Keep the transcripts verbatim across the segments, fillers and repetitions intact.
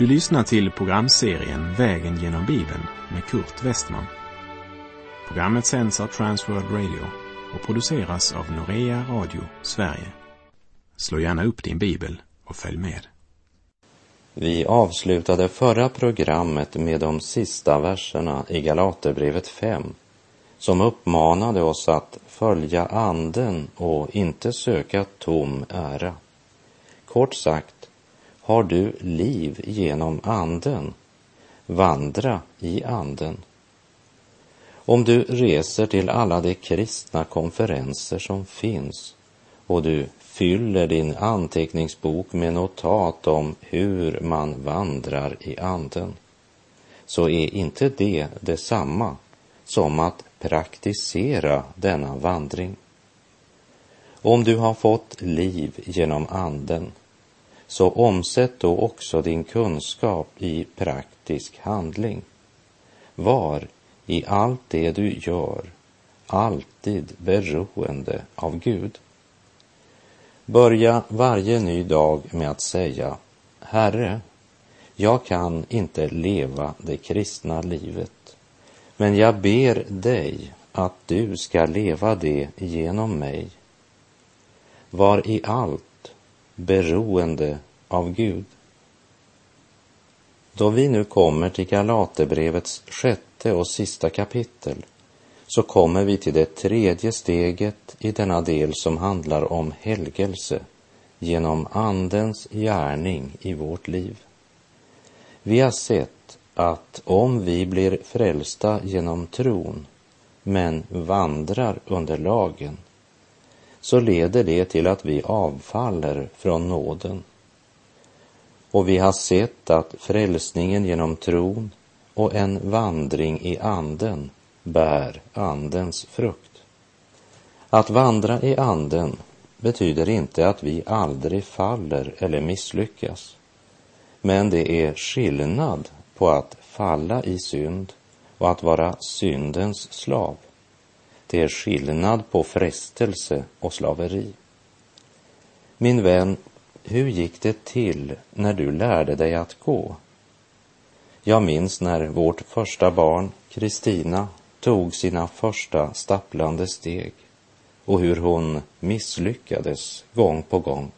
Du lyssnar till programserien Vägen genom Bibeln med Kurt Westman. Programmet sänds av Transworld Radio och produceras av Norea Radio Sverige. Slå gärna upp din bibel och följ med. Vi avslutade förra programmet med de sista verserna i Galaterbrevet fem som uppmanade oss att följa anden och inte söka tom ära. Kort sagt, har du liv genom anden, vandra i anden. Om du reser till alla de kristna konferenser som finns och du fyller din anteckningsbok med notat om hur man vandrar i anden, så är inte det detsamma som att praktisera denna vandring. Om du har fått liv genom anden, så omsätt då också din kunskap i praktisk handling. Var i allt det du gör alltid beroende av Gud. Börja varje ny dag med att säga: Herre, jag kan inte leva det kristna livet, men jag ber dig att du ska leva det genom mig. Var i allt beroende av Gud. Då vi nu kommer till Galaterbrevets sjätte och sista kapitel, så kommer vi till det tredje steget i denna del som handlar om helgelse genom andens gärning i vårt liv. Vi har sett att om vi blir frälsta genom tron men vandrar under lagen, så leder det till att vi avfaller från nåden. Och vi har sett att frälsningen genom tron och en vandring i anden bär andens frukt. Att vandra i anden betyder inte att vi aldrig faller eller misslyckas. Men det är skillnad på att falla i synd och att vara syndens slav. Det är skillnad på frestelse och slaveri. Min vän, hur gick det till när du lärde dig att gå? Jag minns när vårt första barn, Kristina, tog sina första stapplande steg och hur hon misslyckades gång på gång.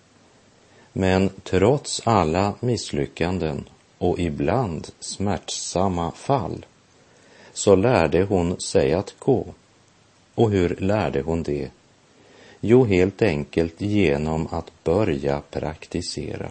Men trots alla misslyckanden och ibland smärtsamma fall, så lärde hon sig att gå. Och hur lärde hon det? Jo, helt enkelt genom att börja praktisera.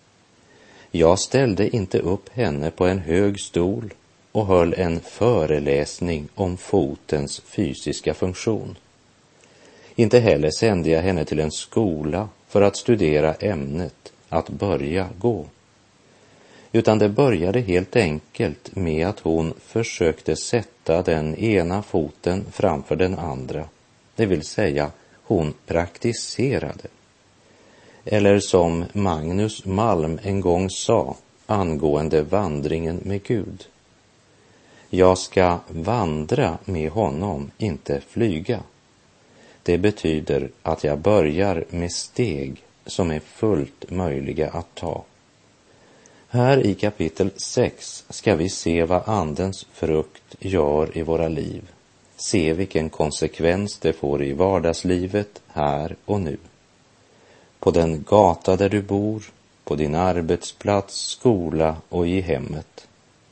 Jag ställde inte upp henne på en hög stol och höll en föreläsning om fotens fysiska funktion. Inte heller sände jag henne till en skola för att studera ämnet att börja gå. Utan det började helt enkelt med att hon försökte sätta den ena foten framför den andra. Det vill säga, hon praktiserade. Eller som Magnus Malm en gång sa angående vandringen med Gud: jag ska vandra med honom, inte flyga. Det betyder att jag börjar med steg som är fullt möjliga att ta. Här i kapitel sex ska vi se vad andens frukt gör i våra liv. Se vilken konsekvens det får i vardagslivet här och nu. På den gata där du bor, på din arbetsplats, skola och i hemmet.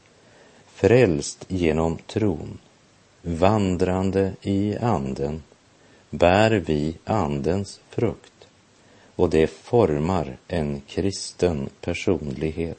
Frälst genom tron, vandrande i anden, bär vi andens frukt. Och det formar en kristen personlighet.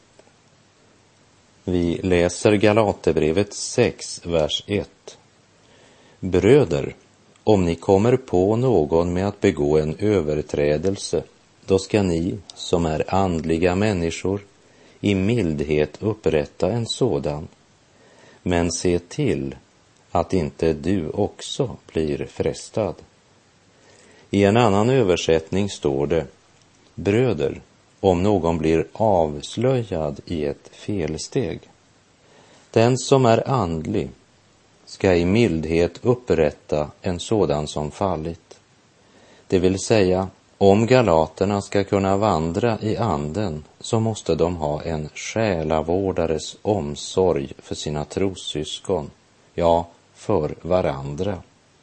Vi läser Galaterbrevet sex, vers ett. Bröder, om ni kommer på någon med att begå en överträdelse, då ska ni, som är andliga människor, i mildhet upprätta en sådan. Men se till att inte du också blir frestad. I en annan översättning står det: bröder, om någon blir avslöjad i ett felsteg. Den som är andlig ska i mildhet upprätta en sådan som fallit. Det vill säga, Om galaterna ska kunna vandra i anden så måste de ha en själavårdares omsorg för sina trossyskon, ja, för varandra.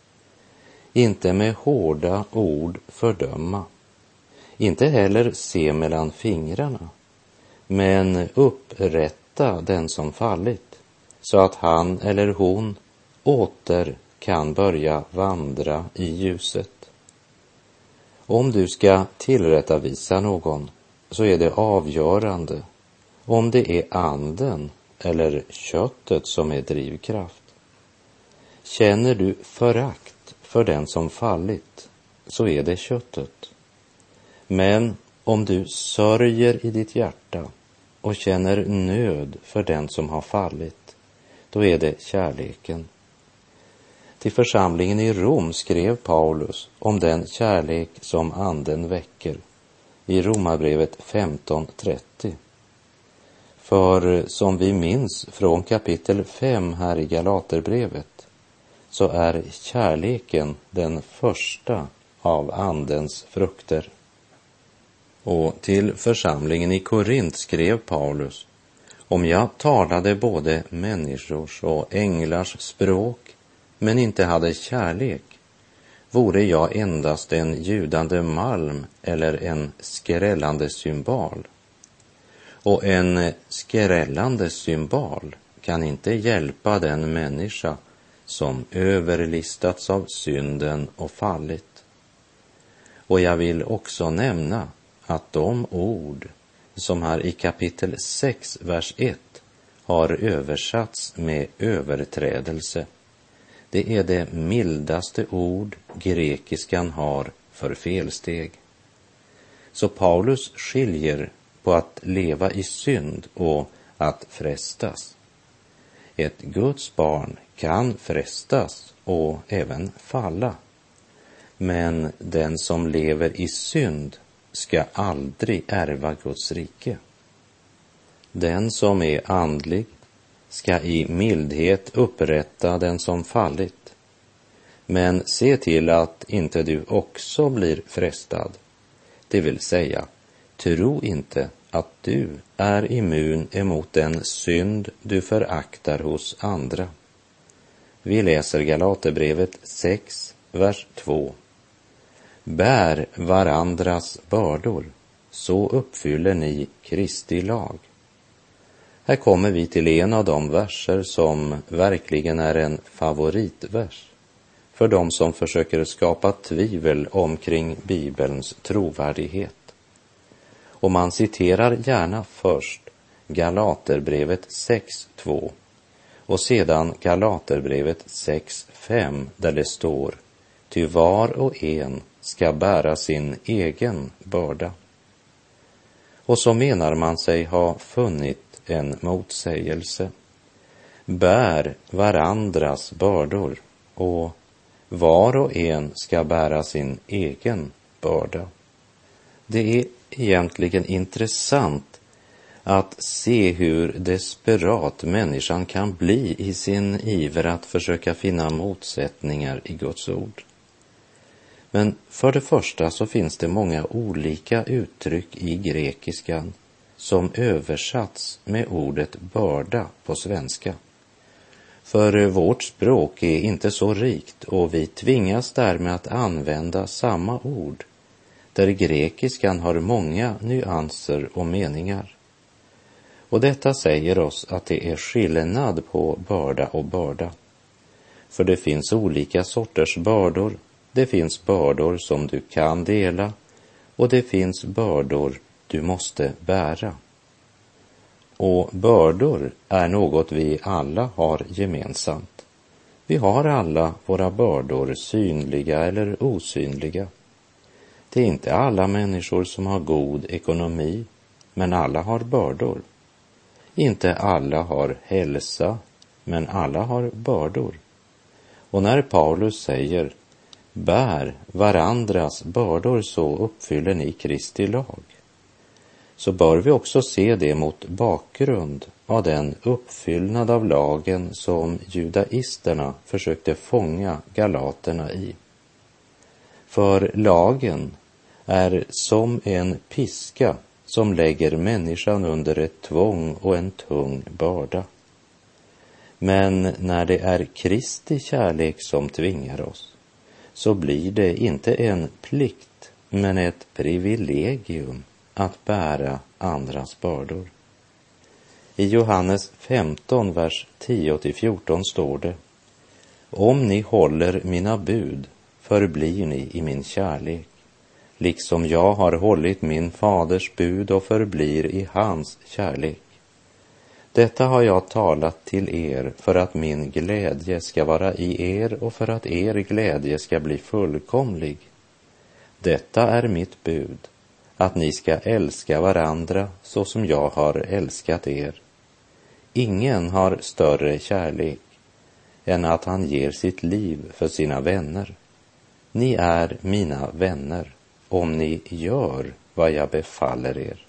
Inte med hårda ord fördöma, inte heller se mellan fingrarna, men upprätta den som fallit, så att han eller hon åter kan börja vandra i ljuset. Om du ska tillrättavisa någon så är det avgörande om det är anden eller köttet som är drivkraft. Känner du förakt för den som fallit så är det köttet. Men om du sörjer i ditt hjärta och känner nöd för den som har fallit, då är det kärleken. Till församlingen i Rom skrev Paulus om den kärlek som anden väcker i Romarbrevet femton trettio. För som vi minns från kapitel fem här i Galaterbrevet så är kärleken den första av andens frukter. Och till församlingen i Korint skrev Paulus: om jag talade både människors och änglars språk men inte hade kärlek, vore jag endast en ljudande malm eller en skrällande symbol. Och en skrällande symbol kan inte hjälpa den människa som överlistats av synden och fallit. Och jag vill också nämna att de ord som här i kapitel sex, vers ett har översatts med överträdelse, det är det mildaste ord grekiskan har för felsteg. Så Paulus skiljer på att leva i synd och att frestas. Ett Guds barn kan frestas och även falla. Men den som lever i synd ska aldrig ärva Guds rike. Den som är andlig ska i mildhet upprätta den som fallit. Men se till att inte du också blir frestad. Det vill säga, tro inte att du är immun emot den synd du föraktar hos andra. Vi läser Galaterbrevet sex, vers två. Bär varandras bördor, så uppfyller ni Kristi lag. Här kommer vi till en av de verser som verkligen är en favoritvers för de som försöker skapa tvivel omkring Bibelns trovärdighet. Och man citerar gärna först Galaterbrevet sex två och sedan Galaterbrevet sex fem där det står: ty var och en ska bära sin egen börda. Och så menar man sig ha funnit en motsägelse. Bär varandras bördor och var och en ska bära sin egen börda. Det är egentligen intressant att se hur desperat människan kan bli i sin iver att försöka finna motsättningar i Guds ord. Men för det första så finns det många olika uttryck i grekiskan som översatts med ordet börda på svenska. För vårt språk är inte så rikt och vi tvingas därmed att använda samma ord, där grekiskan har många nyanser och meningar. Och detta säger oss att det är skillnad på börda och börda. För det finns olika sorters bördor. Det finns bördor som du kan dela och det finns bördor du måste bära. Och bördor är något vi alla har gemensamt. Vi har alla våra bördor, synliga eller osynliga. Det är inte alla människor som har god ekonomi, men alla har bördor. Inte alla har hälsa, men alla har bördor. Och när Paulus säger: bär varandras bördor så uppfyller ni Kristi lag, så bör vi också se det mot bakgrund av den uppfyllnad av lagen som judaisterna försökte fånga galaterna i. För lagen är som en piska som lägger människan under ett tvång och en tung börda. Men när det är Kristi kärlek som tvingar oss, så blir det inte en plikt, men ett privilegium att bära andras bördor. I Johannes femton, vers tio till fjorton står det: Om ni håller mina bud, förblir ni i min kärlek, liksom jag har hållit min faders bud och förblir i hans kärlek. Detta har jag talat till er för att min glädje ska vara i er och för att er glädje ska bli fullkomlig. Detta är mitt bud, att ni ska älska varandra så som jag har älskat er. Ingen har större kärlek än att han ger sitt liv för sina vänner. Ni är mina vänner om ni gör vad jag befaller er.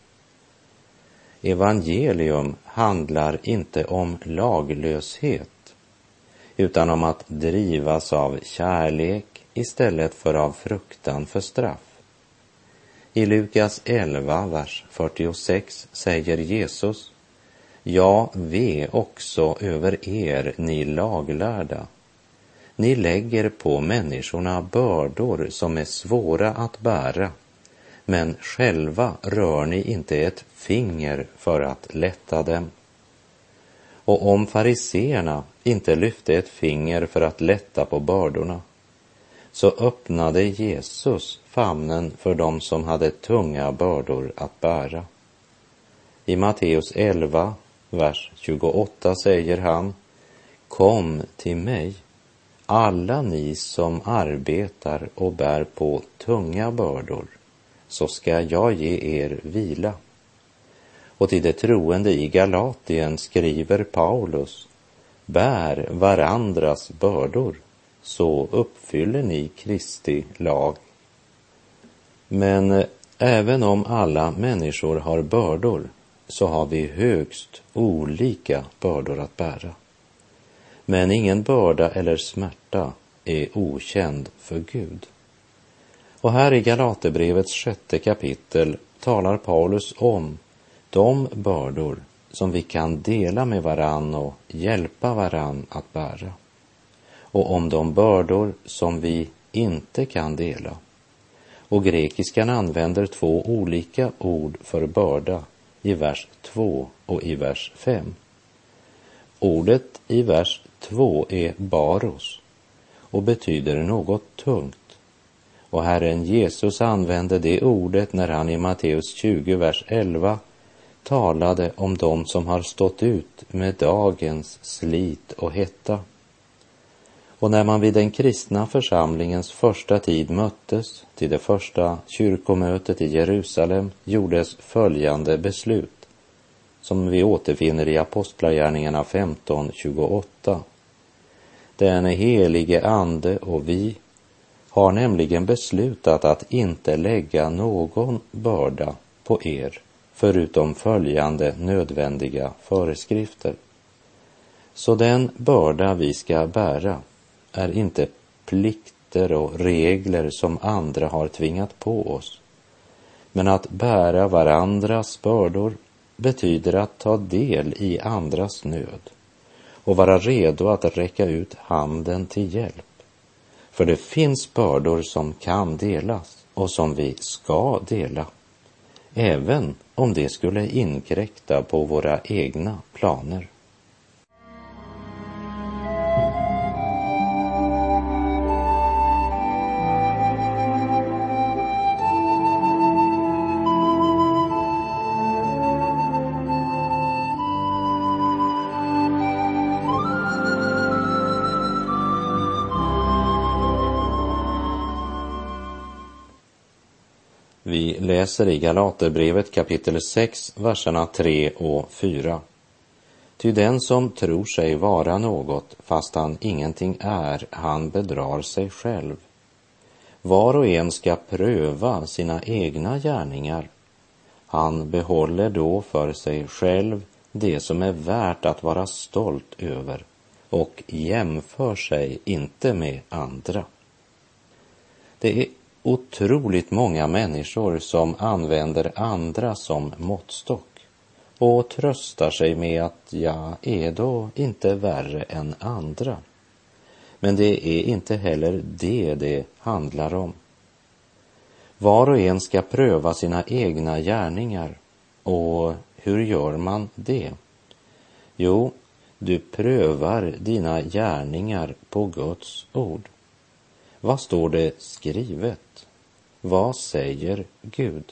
Evangelium handlar inte om laglöshet, utan om att drivas av kärlek istället för av fruktan för straff. I Lukas elva, vers fyrtiosex säger Jesus: Ja, ve också över er, ni laglärda. Ni lägger på människorna bördor som är svåra att bära, men själva rör ni inte ett finger för att lätta dem. Och om fariseerna inte lyfte ett finger för att lätta på bördorna, så öppnade Jesus famnen för dem som hade tunga bördor att bära. I Matteus elva, vers tjugoåtta säger han: Kom till mig, alla ni som arbetar och bär på tunga bördor, så ska jag ge er vila. Och till det troende i Galatien skriver Paulus: Bär varandras bördor, så uppfyller ni Kristi lag. Men även om alla människor har bördor, så har vi högst olika bördor att bära. Men ingen börda eller smärta är okänd för Gud. Och här i Galaterbrevets sjätte kapitel talar Paulus om de bördor som vi kan dela med varann och hjälpa varann att bära. Och om de bördor som vi inte kan dela. Och grekiskan använder två olika ord för börda i vers två och i vers fem. Ordet i vers två är baros och betyder något tungt. Och Herren Jesus använde det ordet när han i Matteus tjugo, vers elva talade om dem som har stått ut med dagens slit och hetta. Och när man vid den kristna församlingens första tid möttes till det första kyrkomötet i Jerusalem gjordes följande beslut, som vi återfinner i Apostlagärningarna femton tjugoåtta. Den helige ande och vi har nämligen beslutat att inte lägga någon börda på er förutom följande nödvändiga föreskrifter. Så den börda vi ska bära är inte plikter och regler som andra har tvingat på oss. Men att bära varandras bördor betyder att ta del i andras nöd och vara redo att räcka ut handen till hjälp. För det finns bördor som kan delas och som vi ska dela, även om det skulle inkräkta på våra egna planer. Vi läser i Galaterbrevet kapitel sex, verserna tre och fyra. Ty den som tror sig vara något, fast han ingenting är, han bedrar sig själv. Var och en ska pröva sina egna gärningar. Han behåller då för sig själv det som är värt att vara stolt över och jämför sig inte med andra. Det är otroligt många människor som använder andra som måttstock och tröstar sig med att jag är då inte värre än andra. Men det är inte heller det det handlar om. Var och en ska pröva sina egna gärningar. Och hur gör man det? Jo, du prövar dina gärningar på Guds ord. Vad står det skrivet? Vad säger Gud?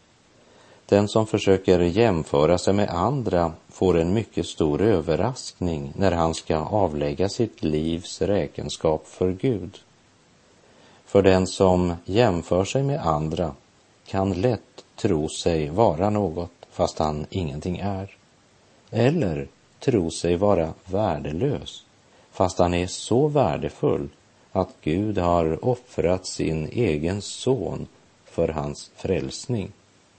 Den som försöker jämföra sig med andra får en mycket stor överraskning när han ska avlägga sitt livs räkenskap för Gud. För den som jämför sig med andra kan lätt tro sig vara något fast han ingenting är. Eller tro sig vara värdelös fast han är så värdefull att Gud har offrat sin egen son för hans frälsning.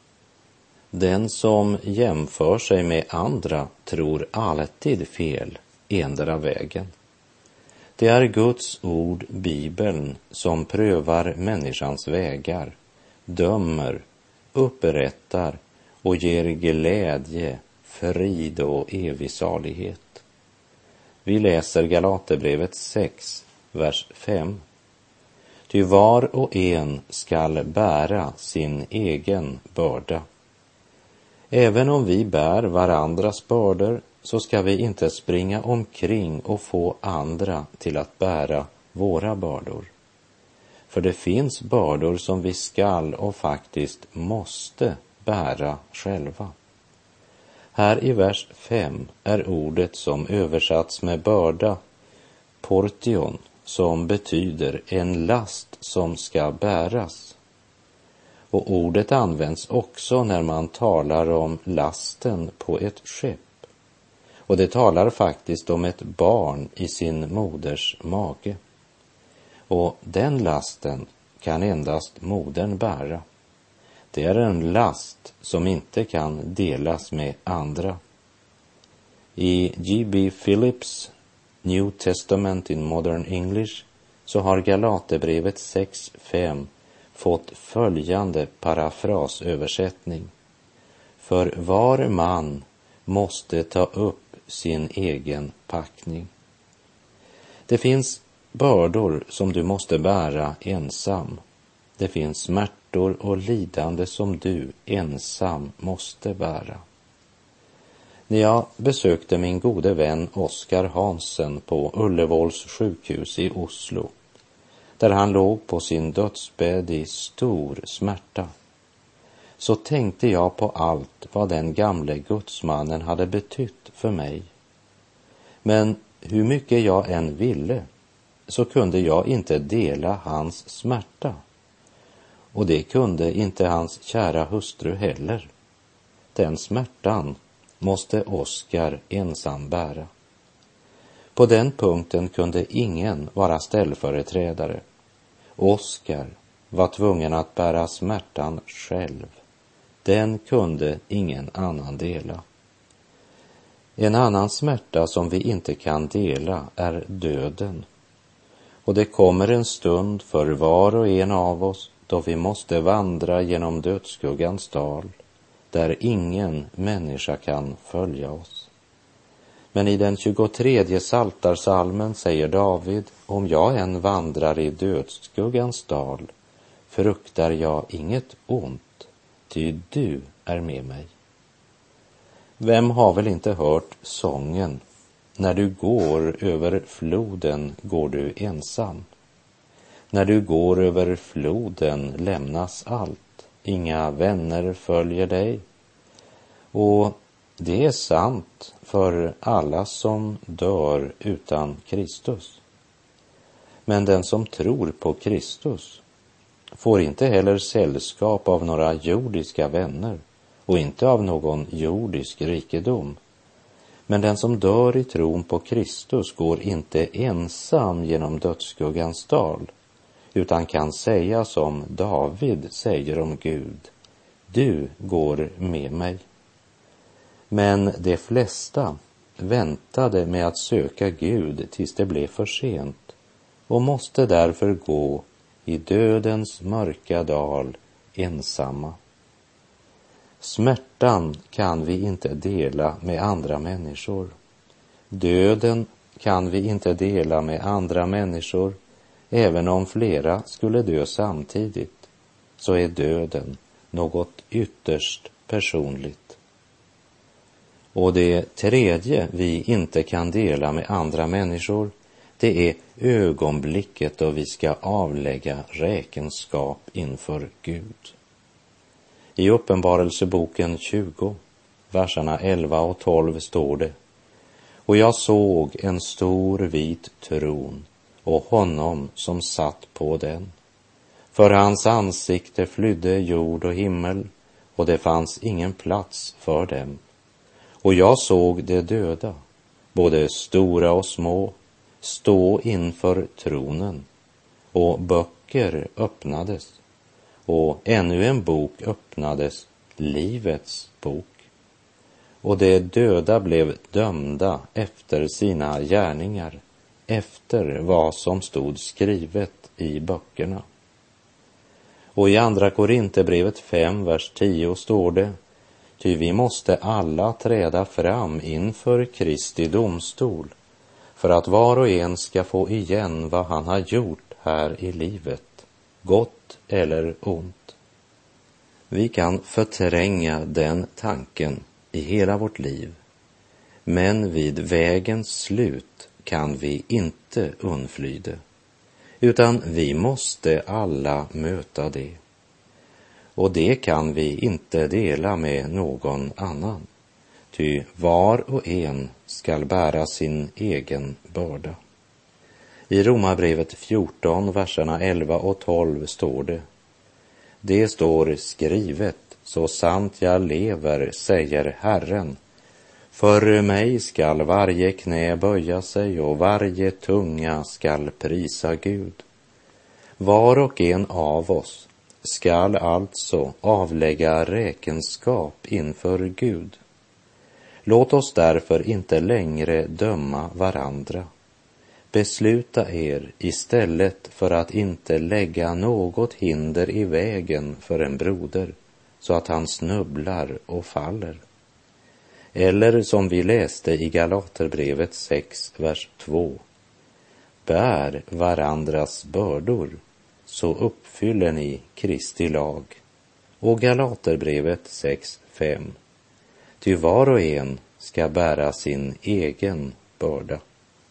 Den som jämför sig med andra tror alltid fel endera vägen. Det är Guds ord, Bibeln, som prövar människans vägar, dömer, upprättar och ger glädje, frid och evig salighet. Vi läser Galaterbrevet sex, vers fem. Ty var och en skall bära sin egen börda. Även om vi bär varandras bördor så ska vi inte springa omkring och få andra till att bära våra bördor. För det finns bördor som vi skall och faktiskt måste bära själva. Här i vers fem är ordet som översatts med börda, portion, som betyder en last som ska bäras. Och ordet används också när man talar om lasten på ett skepp. Och det talar faktiskt om ett barn i sin moders mage. Och den lasten kan endast modern bära. Det är en last som inte kan delas med andra. I G B Phillips New Testament in Modern English så har Galaterbrevet sex fem fått följande parafrasöversättning. För var man måste ta upp sin egen packning. Det finns bördor som du måste bära ensam. Det finns smärtor och lidande som du ensam måste bära. När jag besökte min gode vän Oskar Hansen på Ullevåls sjukhus i Oslo, där han låg på sin dödsbädd i stor smärta, så tänkte jag på allt vad den gamle gudsmannen hade betytt för mig. Men hur mycket jag än ville, så kunde jag inte dela hans smärta. Och det kunde inte hans kära hustru heller. Den smärtan måste Oskar ensam bära. På den punkten kunde ingen vara ställföreträdare. Oskar var tvungen att bära smärtan själv. Den kunde ingen annan dela. En annan smärta som vi inte kan dela är döden. Och det kommer en stund för var och en av oss då vi måste vandra genom dödsskuggans dal, där ingen människa kan följa oss. Men i den tjugotredje psaltarpsalmen säger David: om jag än vandrar i dödsskuggans dal, fruktar jag inget ont, ty du är med mig. Vem har väl inte hört sången: när du går över floden går du ensam. När du går över floden lämnas allt, inga vänner följer dig. Och det är sant för alla som dör utan Kristus. Men den som tror på Kristus får inte heller sällskap av några jordiska vänner och inte av någon jordisk rikedom. Men den som dör i tron på Kristus går inte ensam genom dödsskuggans dal, utan kan säga som David säger om Gud: du går med mig. Men de flesta väntade med att söka Gud tills det blev för sent och måste därför gå i dödens mörka dal ensamma. Smärtan kan vi inte dela med andra människor. Döden kan vi inte dela med andra människor. Även om flera skulle dö samtidigt, så är döden något ytterst personligt. Och det tredje vi inte kan dela med andra människor, det är ögonblicket då vi ska avlägga räkenskap inför Gud. I Uppenbarelseboken tjugo, verserna elva och tolv står det: Och jag såg en stor vit tron och honom som satt på den. För hans ansikte flydde jord och himmel, och det fanns ingen plats för dem. Och jag såg de döda, både stora och små, stå inför tronen, och böcker öppnades, och ännu en bok öppnades, livets bok. Och de döda blev dömda efter sina gärningar, efter vad som stod skrivet i böckerna. Och i andra Korinthierbrevet fem, vers tio står det: Ty vi måste alla träda fram inför Kristi domstol, för att var och en ska få igen vad han har gjort här i livet, gott eller ont. Vi kan förtränga den tanken i hela vårt liv, men vid vägens slut kan vi inte undfly det, utan vi måste alla möta det. Och det kan vi inte dela med någon annan, ty var och en skall bära sin egen börda. I Romarbrevet fjorton, verserna elva och tolv står det: Det står skrivet, så sant jag lever, säger Herren, för mig skall varje knä böja sig och varje tunga skall prisa Gud. Var och en av oss skall alltså avlägga räkenskap inför Gud. Låt oss därför inte längre döma varandra. Besluta er istället för att inte lägga något hinder i vägen för en broder, så att han snubblar och faller. Eller som vi läste i Galaterbrevet sex, vers två: Bär varandras bördor, så uppfyller ni Kristi lag. Och Galaterbrevet sex, fem: Ty var och en ska bära sin egen börda.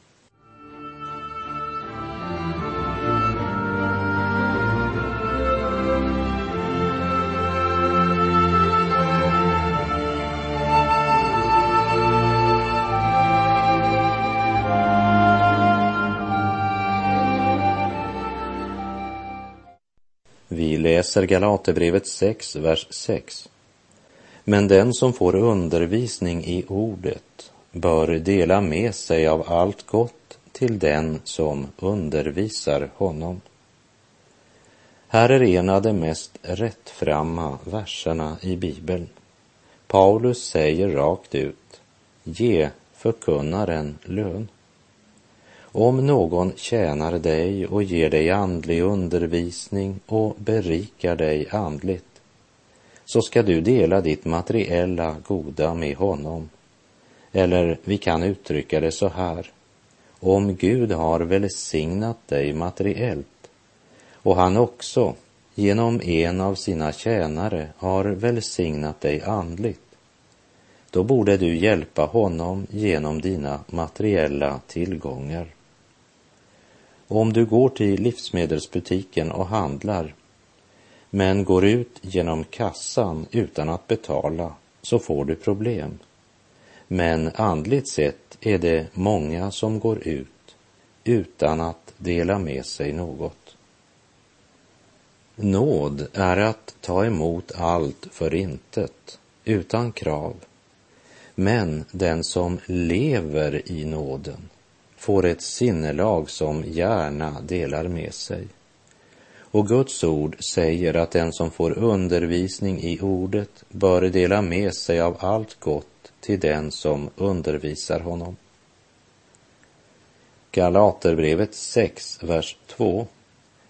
Vi läser Galaterbrevet sex, vers sex. Men den som får undervisning i ordet bör dela med sig av allt gott till den som undervisar honom. Här är en av de mest rättframma verserna i Bibeln. Paulus säger rakt ut: ge förkunnaren lön. Om någon tjänar dig och ger dig andlig undervisning och berikar dig andligt, så ska du dela ditt materiella goda med honom. Eller vi kan uttrycka det så här: om Gud har välsignat dig materiellt och han också genom en av sina tjänare har välsignat dig andligt, då borde du hjälpa honom genom dina materiella tillgångar. Om du går till livsmedelsbutiken och handlar, men går ut genom kassan utan att betala, så får du problem. Men andligt sett är det många som går ut utan att dela med sig något. Nåd är att ta emot allt för intet, utan krav. Men den som lever i nåden får ett sinnelag som gärna delar med sig. Och Guds ord säger att den som får undervisning i ordet bör dela med sig av allt gott till den som undervisar honom. Galaterbrevet sex, vers två.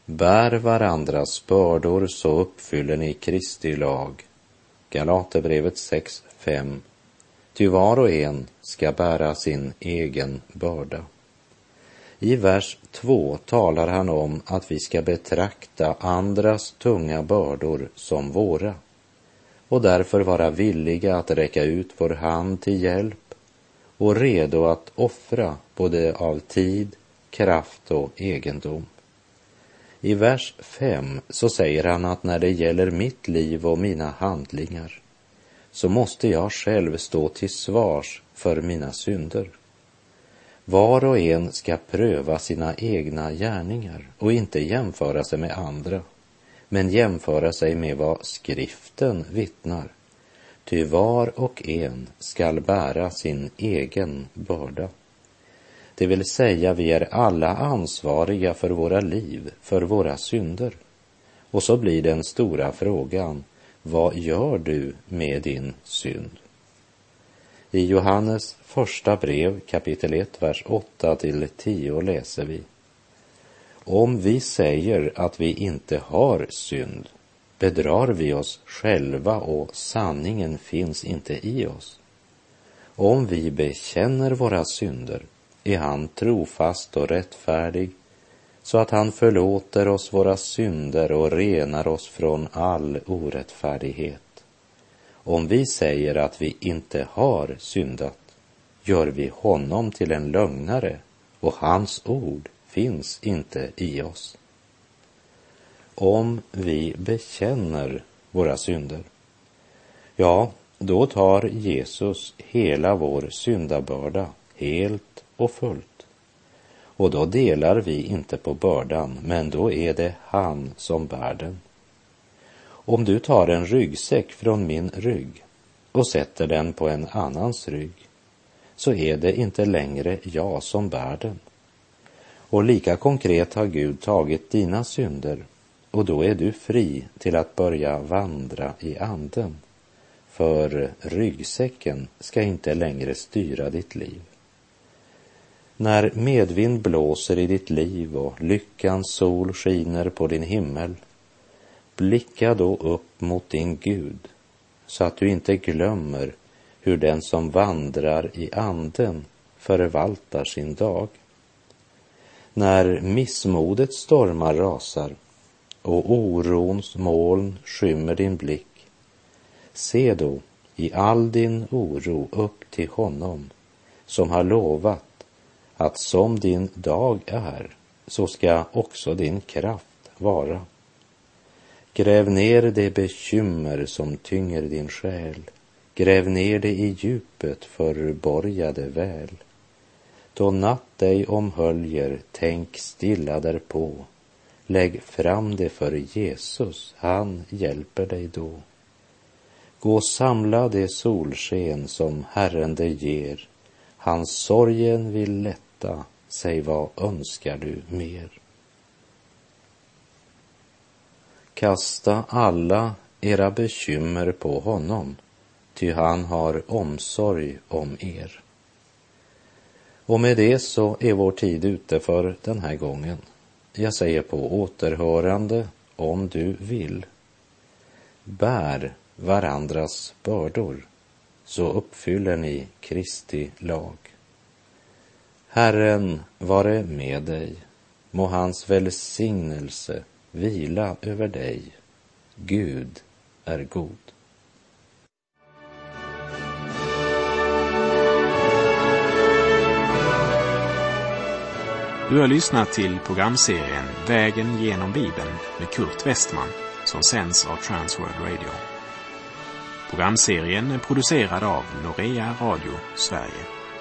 Bär varandras bördor så uppfyller ni Kristi lag. Galaterbrevet sex fem. Ty var och en ska bära sin egen börda. I vers två talar han om att vi ska betrakta andras tunga bördor som våra och därför vara villiga att räcka ut vår hand till hjälp och redo att offra både av tid, kraft och egendom. I vers fem så säger han att när det gäller mitt liv och mina handlingar så måste jag själv stå till svars för mina synder. Var och en ska pröva sina egna gärningar och inte jämföra sig med andra, men jämföra sig med vad skriften vittnar. Ty var och en skall bära sin egen börda. Det vill säga, vi är alla ansvariga för våra liv, för våra synder. Och så blir den stora frågan, vad gör du med din synd? I Johannes första brev, kapitel ett, vers åtta till tio läser vi: Om vi säger att vi inte har synd, bedrar vi oss själva och sanningen finns inte i oss. Om vi bekänner våra synder är han trofast och rättfärdig, så att han förlåter oss våra synder och renar oss från all orättfärdighet. Om vi säger att vi inte har syndat, gör vi honom till en lögnare och hans ord finns inte i oss. Om vi bekänner våra synder, ja, då tar Jesus hela vår syndabörda helt och fullt. Och då delar vi inte på bördan, men då är det han som bär den. Om du tar en ryggsäck från min rygg och sätter den på en annans rygg, så är det inte längre jag som bär den. Och lika konkret har Gud tagit dina synder, och då är du fri till att börja vandra i anden. För ryggsäcken ska inte längre styra ditt liv. När medvind blåser i ditt liv och lyckans sol skiner på din himmel, blicka då upp mot din Gud, så att du inte glömmer hur den som vandrar i anden förvaltar sin dag. När missmodets stormar rasar och orons moln skymmer din blick, se då i all din oro upp till honom som har lovat att som din dag är, så ska också din kraft vara. Gräv ner det bekymmer som tynger din själ, gräv ner det i djupet, förborga det väl. Då natt dig omhöljer, tänk stilla därpå, lägg fram det för Jesus, han hjälper dig då. Gå samla det solsken som Herren dig ger, hans sorgen vill lätta, säg vad önskar du mer. Kasta alla era bekymmer på honom, ty han har omsorg om er. Och med det så är vår tid ute för den här gången. Jag säger på återhörande om du vill. Bär varandras bördor, så uppfyller ni Kristi lag. Herren vare med dig, må hans välsignelse vila över dig. Gud är god. Du har lyssnat till programserien Vägen genom Bibeln med Kurt Westman, som sänds av Transworld Radio. Programserien är producerad av Norea Radio Sverige.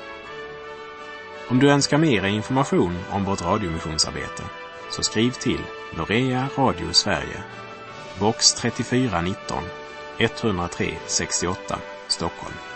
Om du önskar mer information om vårt radiomissionsarbete, så skriv till Norea Radio Sverige, box trettiofyra nitton, etthundratre sextioåtta, Stockholm.